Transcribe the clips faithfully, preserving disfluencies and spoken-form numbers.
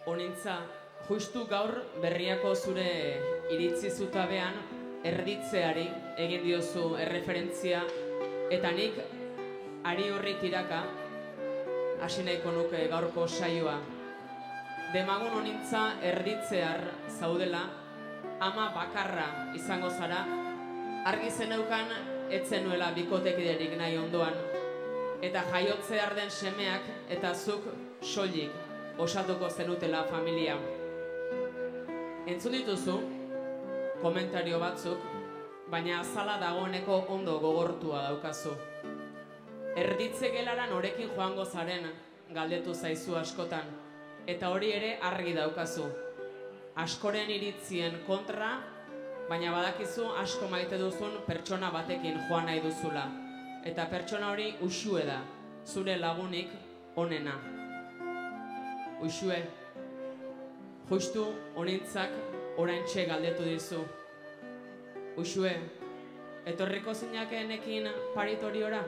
Honintza, justu gaur berriako zure iritzi zutabean erditzeari egin diozu erreferentzia, eta nik ari horri tiraka hasi nahiko nuke gaurko saioa. Demagun honintza erditzear zaudela, ama bakarra izango zara, argi zeneukan etzenuela bikotekiderik nahi ondoan, eta jaiotzear den semeak eta zuk soilik osatuko zenutela familia. Entzun dituzu komentario batzuk, baina azala dagoeneko ondo gogortua daukazu. Erditze gelara norekin joango zaren galdetu zaizu askotan, eta hori ere argi daukazu. Askoren iritzien kontra, baina badakizu asko maite duzun pertsona batekin joan nahi duzula. Eta pertsona hori Uxue da, zure lagunik onena. Uxue, justu honintzak oraintxe galdetu dizu. Uxue, etorriko zinakeenekin paritoriora?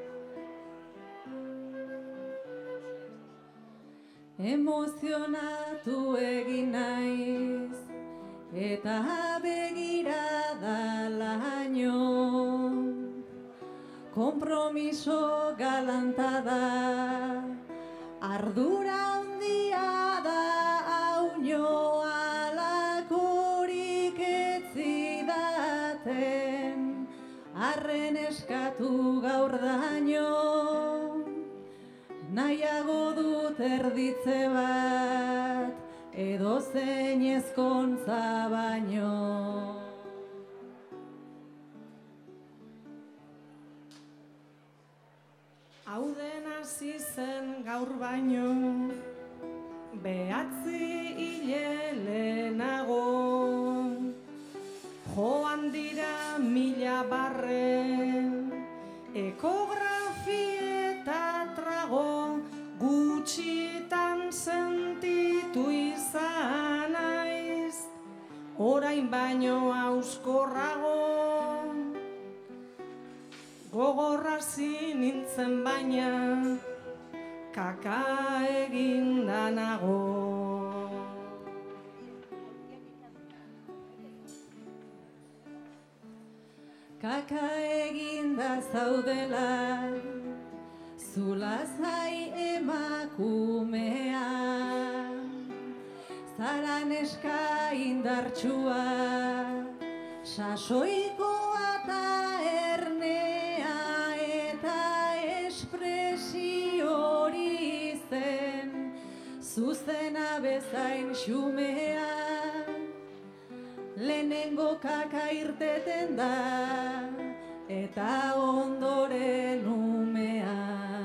Emozionatu egin naiz, eta begirada laino, kompromiso galanta da, ardura handia da hauño, alakorik ez zidaten, arren eskatu gaur daño, nahiago dut erditze bat, edo zein ezkontza baino. Hau den hasi zen gaur baino, behatzi hile lehenago, joan dira mila barren, ekografieta trago, gutxitan sentitu izan naiz, orain baino auskorrago, gogorrazi nintzen baina, kaka eginda nago. Kaka eginda zaudela, zulazai emakumea, zara neska indartsua, sasoikoa eta ernea, eta espresio hori zen, zuzena bezain xumea, lehenengo kaka irteten da, eta ondoren umea.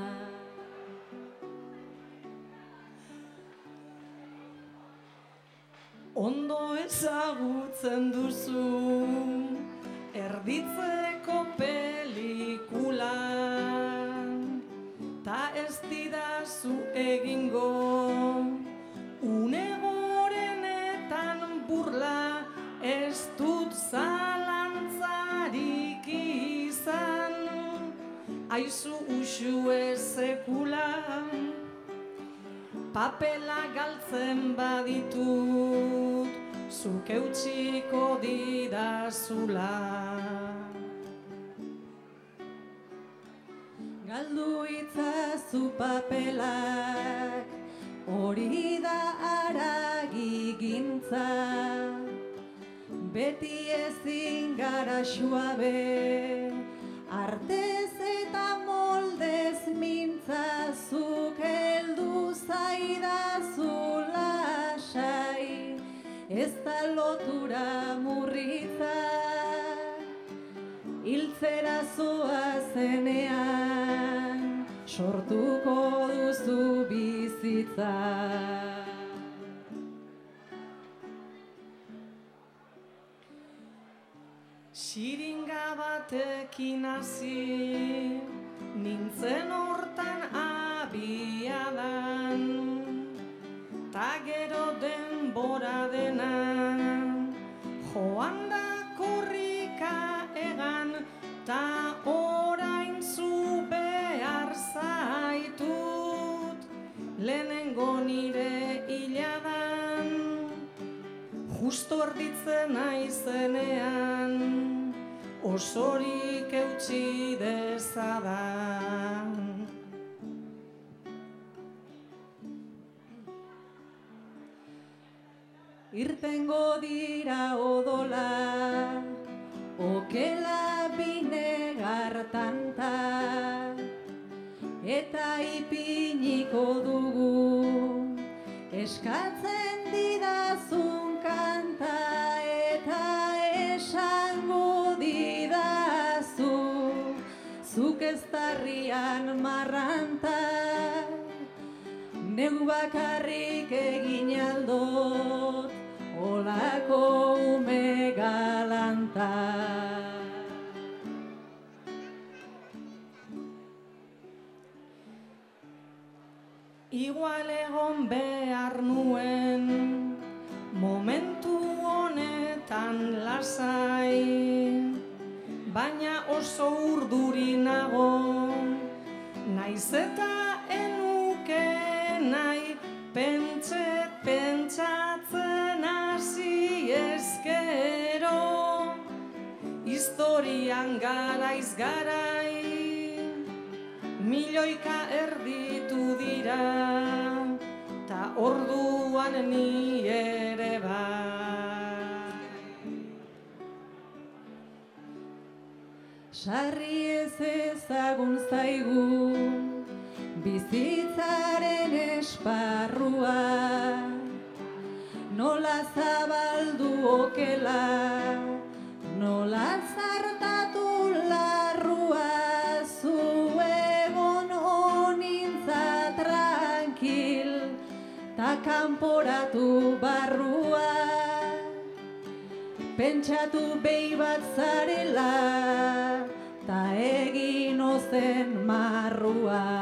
Ondo ezagutzen duzu erditzeko pelikula, ta ez didazu egingo une gorenetan burla, ez dut zalantzarik izan, aizu Uxue sekula, papela galtzen baditut, zuk eutsiko didazula. Galdu itzazu papelak, hori da haragi gintza, beti ezin gara suabe, artez eta moldez mintza, zuk heldu zaidazu lasai, ez da lotura murritza, hiltzera zoazenean, sortuko duzu bizitza. Xiringa batekin hasi, nintzen hortan abiadan, ta gero denbora dena, joan da korrika egan, ta orain zu behar zaitut, lehenengo nire hilada, justo erditzen naizenean, osorik eutsi dezadan. Irtengo dira odola, okela binegar tanta, eta ipiniko dugu, eskatzen didazun kanta, eta esango didazu, zuk eztarrian marranta, neu bakarrik egin aldot, olako ume galanta. Igual egon behar nuen, momentu honetan lasai, baina oso urduri nago, naiz eta enuke nahi, pentsa pentsatzen hasi ezkero, historian garaiz garai, milioika erditu dira, ta orduan ni ere bai. Sarri ez ezagun zaigu, bizitzaren esparrua, nola zabaldu okela, nola zartatu larrua, zu egon honintza tranquil, ta kanporatu barrua, pentsatu behi bat zarela, ta egin ozen marrua.